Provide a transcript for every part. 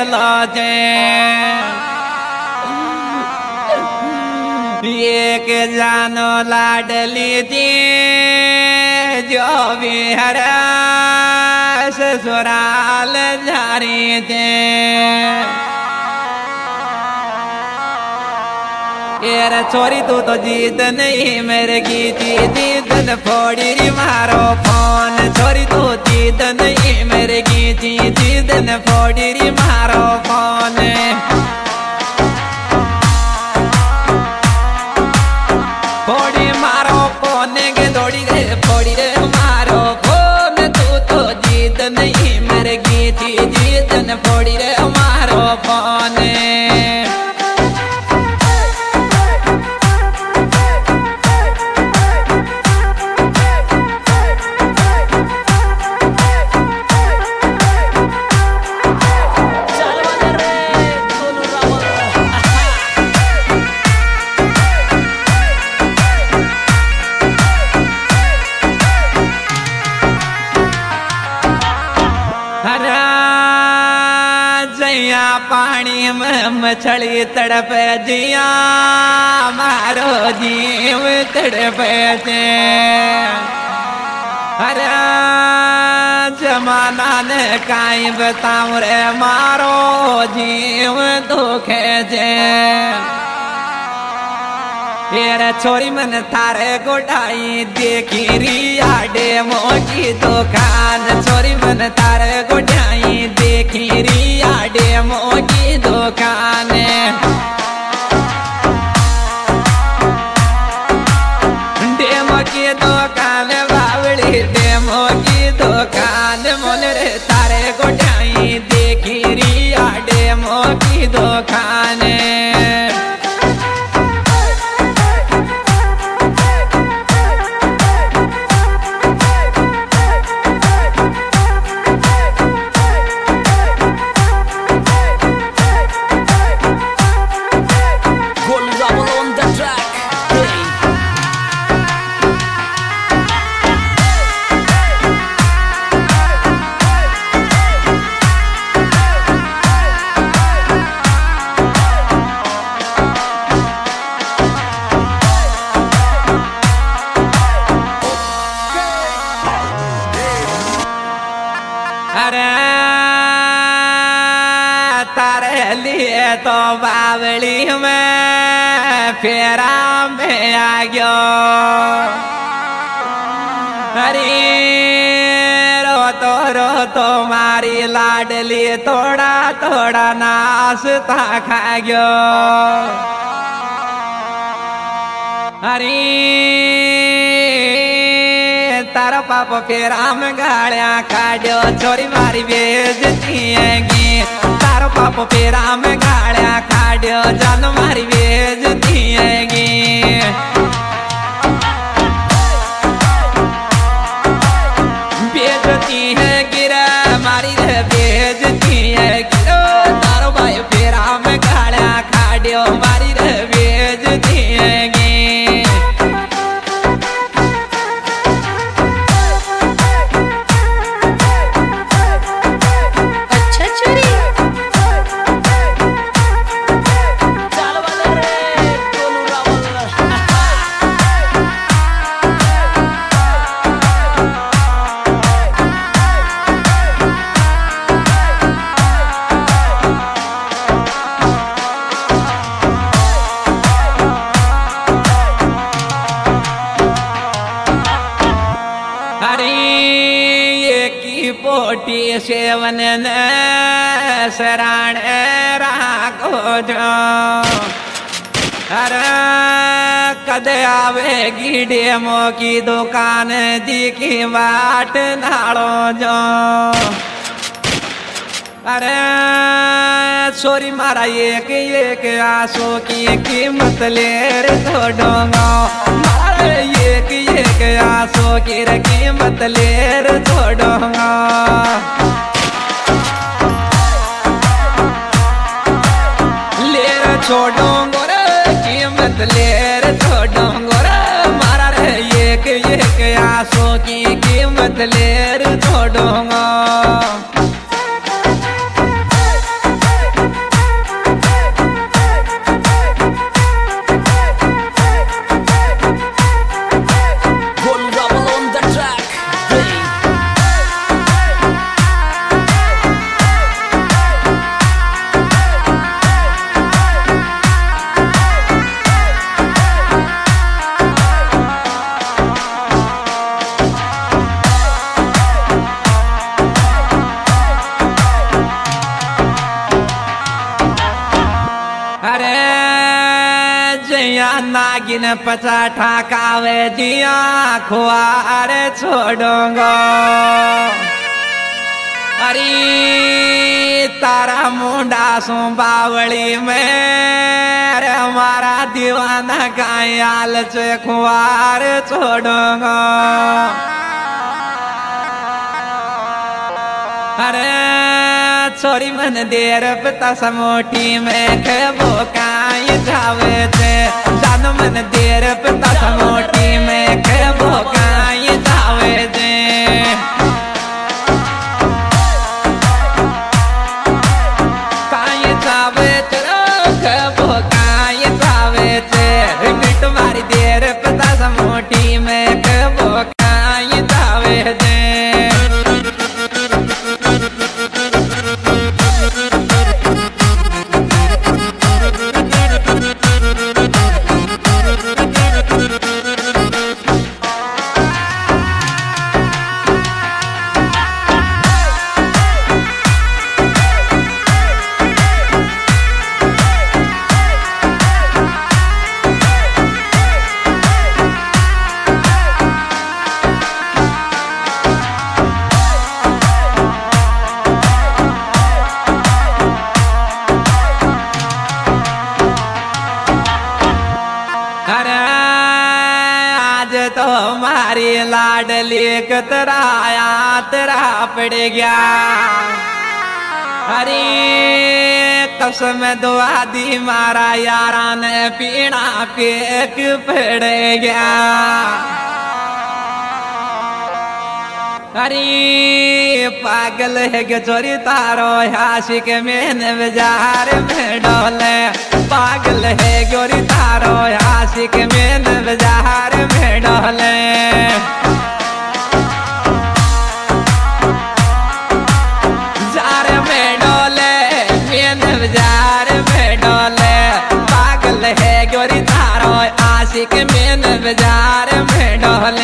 गेलो जे एक जानो लाडली थी जो भी हरा ससुराल जारी थे यार छोरी तू तो जीत नहीं मेरे गीती जीतन फोड़ी री मारो फोन छोरी तू जीत नहीं मेरे गीती जीतन फोड़ी री मारो फोन फोड़ी मारो फोन के दौड़ी रे फोड़ी रे मारो फोन तू तो जीत नहीं मेरे गीती जीतन फोड़ी रे मारो फोन पानी में मछली तड़प जिया मारो जीव तड़प अरे जमाना ने काई बताऊं रे मारो जीव दुखे जे यार छोरी मन थारे गोटाई देखी रिया डेमो की दुकान छोरी मन थारे गोटाई देखी रिया डेमो की दुकान डेमो की दुकान बावड़ी डेमो की दुकान मन रे थारे गोटाई देखी रिया डेमो की दुकान तारे लिए तो बावली में फेरा में आ गयो अरे रो तो मारी लाडली थोड़ा थोड़ा नाश्ता खा गयो अरे तारा पाप फेरा में गाड़िया काढ़ो छोरी मारी बेइज्जती हैगी तारा पाप फेरा में गाड़िया काढ़ो जान मारी बेइज्जती हैगी बेइज्जती है गिरा मारी रे बेइज्जती है गिरो तारा भाई फेरा में गाड़िया काढ़ो मारी रे बेइज्जती हैगी पोटी सेवन शरण राखो जो अरे कद आवेगी डेमो की दुकान जी की बाट नाड़ो जो अरे छोरी मारा एक आंसू की कीमत लेर तो डोंगो एक आंसू की कीमत लेर छोड़ूंगा लेर छोड़ूंगा रे कीमत लेर छोड़ूंगा रे मारा रे एक आंसू की कीमत लेर छोड़ूंगा नागिन पचा ठाकावे जिया खुआर छोड़ूंगा। अरे तारा मुंडा सो बावली में अरे हमारा दीवाना गायाल से खुआर छोड़ूंगा। अरे छोरी मन देर पिता समोटी में खेबो काई जावे थे जान मन देर पिता समोटी में खेबो काई जावे थे। काई जावे थे खेबो काई जावे थे मिट मारी देर पिता समोटी में खेबो काई जावे थे। तो हमारी लाडली कतराया तेरा पड़ गया। अरे कसम दुआ दी मारा यारा ने पीना पेक पड़ गया। अरे पागल है कि चोरी तारो आशिक में बाजार में डोले पागल है गोरी तारो आशिक में बाजार में डोले। जार में डोले में बाजार में डोले पागल है गोरी तारो आशिक में बाजार में डोले।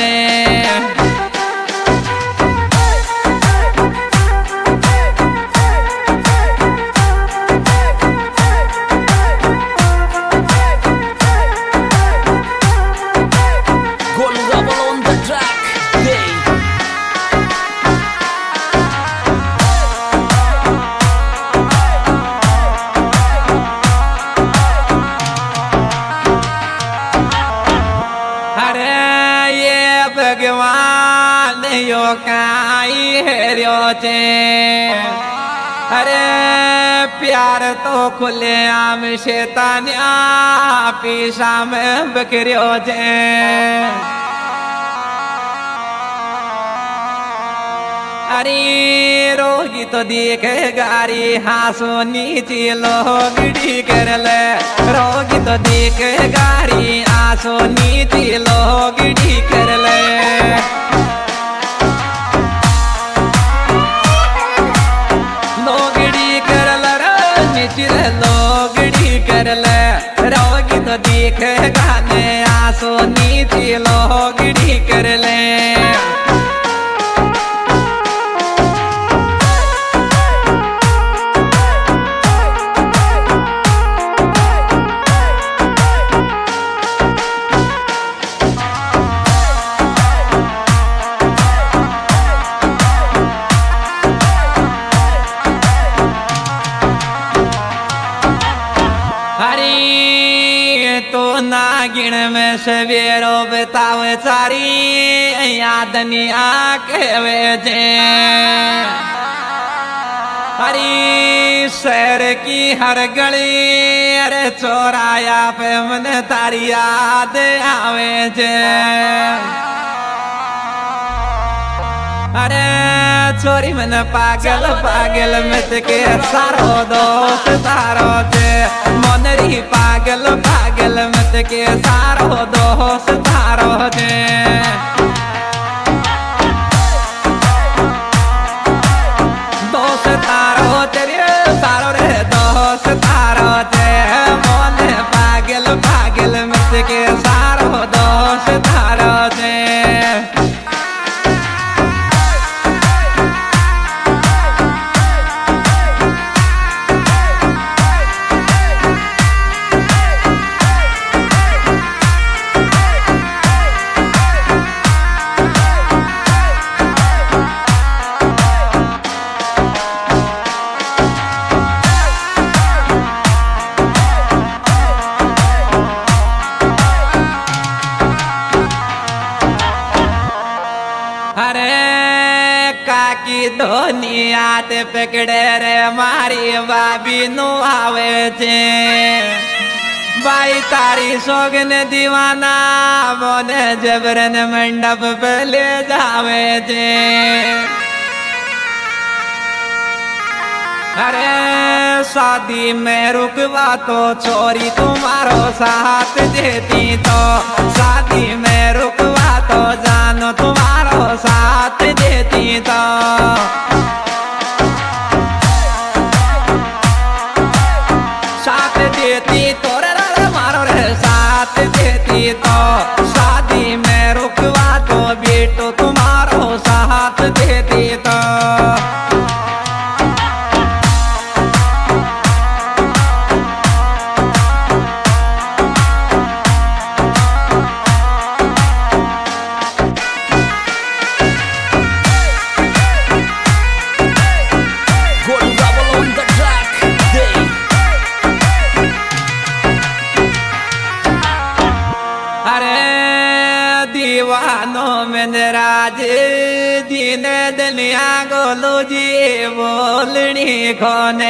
भगवान यो काई हेरियो चे। अरे प्यार तो खुले आम शैतानिया पीछा में बकरियो चे। अरे रोगी तो देखे गारी हासो नीचे लोगड़ी कर ले रोगी तो देखे गारी आसो नीचे लोगड़ी कर ले। लोगड़ी कर ले नीचे लोगड़ी कर ले रोगी तो देखे गाने आसो नीचे लोगड़ी कर ले। तो नागिन में सवेरो बताव सारी यादनिया कहवे जे। हरी शहर की हर गली अरे चौराया पे मन तारी याद आवे जे। अरे छोरी मन पागल पागल मत के सारो दोस्त तारो जे मनरी पागल पागल मत के सारो दोस्त तारो जे। दोस्त तारो तेरे सारो रे दोस्त तारो जे मन पागल पागल मत के सारो दोस्त तारो जे। डोनी याद पकड़े रे मारी बाबी नु आवे छे भाई तारी सोगन दीवाना मोने जबरन मंडप पे ले जावे छे। अरे शादी में रुकवा तो छोरी तुम्हारो साथ देती तो शादी में रुकवा तो जानो तुम्हारो साथ देती तो साथ देती तो रे मारो रे साथ देती तो शादी में रुकवा तो बेटो तुम्हारो साथ देती तो दीवानों में राज दिन दुनिया गोलू जी बोलनी खोने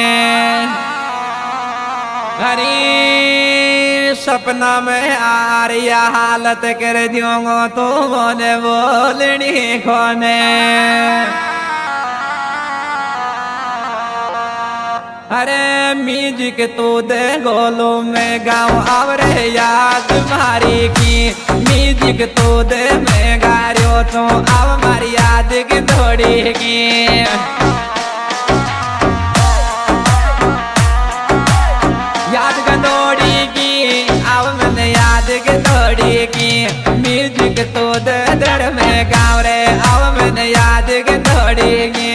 हरी सपना में आरिया हालत कर दियोगो तो मोने बोलनी खोने अरे म्यूजिक तो दे गोलू में गाँव आवरे याद मारी की म्यूजिक तो दे मैं गारियो तो अब मारी याद की थोड़ी की याद गंदोड़ी की अब मैंने याद की थोड़ी की म्यूजिक तो दे दर में गाँव रे अब मैंने याद की थोड़ी की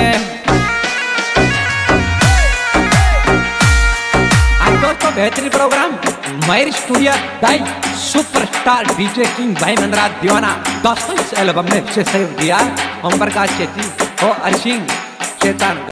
बेहतरीन प्रोग्राम मयूर स्टूडियो दाई सुपरस्टार डीजे किंग भाई मंदरा दीवाना दोस्तों इस एल्बम में से सहयोग दिया ओम प्रकाश चेती और अरिसिंह चेतन।